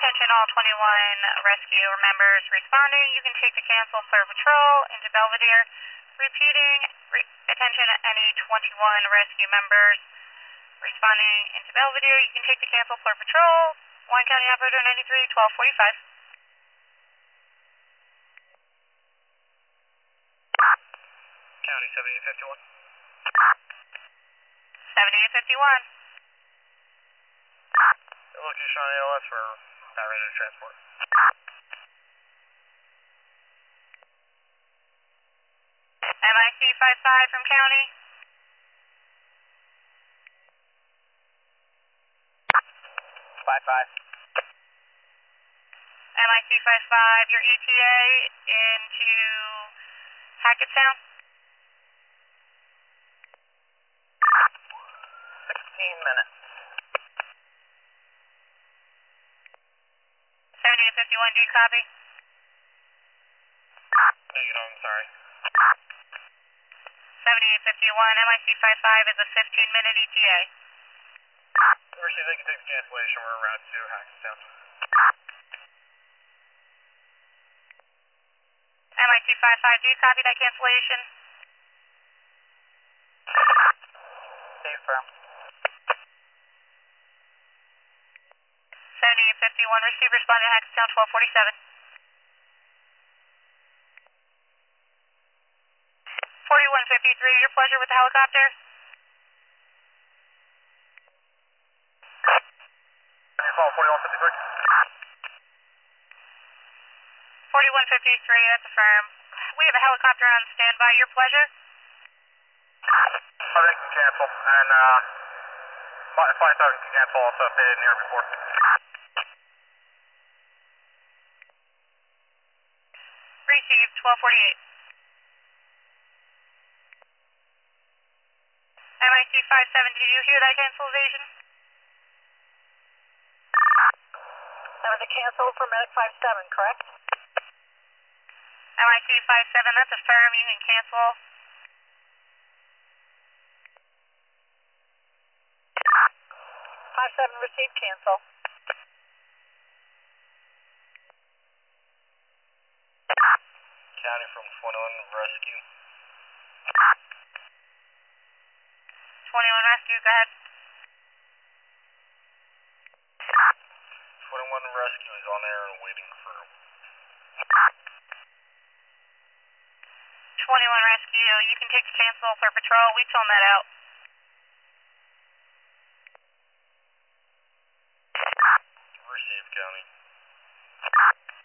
Attention all 21 rescue members responding. You can take the cancel for patrol into Belvedere. Repeating, attention any 21 rescue members responding into Belvedere. You can take the cancel for patrol. 1 County Operator 93, 1245. County 7851. 7851. Location on ALS for ready to transport. MIC 55 from County. 55. MIC 55, your ETA into Hackettstown. 16 minutes. 7851, do you copy? Negative, I'm sorry. 7851, MIC 55 is a 15-minute ETA. Received, they can take the cancellation. We're en route to Hackettstown. MIC 55, do you copy that cancellation? Stay firm. 7851, receive, respond to Hackettstown 1247. 4153, your pleasure with the helicopter. 4153. 4153, that's affirmed. We have a helicopter on standby, your pleasure. Oh, they can cancel. And, flight 7 can cancel also if they didn't hear before. Received, 1248. MIC 57, do you hear that cancellation? That was a cancel for Medic 57, correct? MIC 57, that's affirmed, you can cancel. 57 received, cancel. County from 21 Rescue. 21 rescue, go ahead. 21 Rescue is on air and waiting for... 21 rescue, you can take the cancel for patrol, we tone that out. Received, County.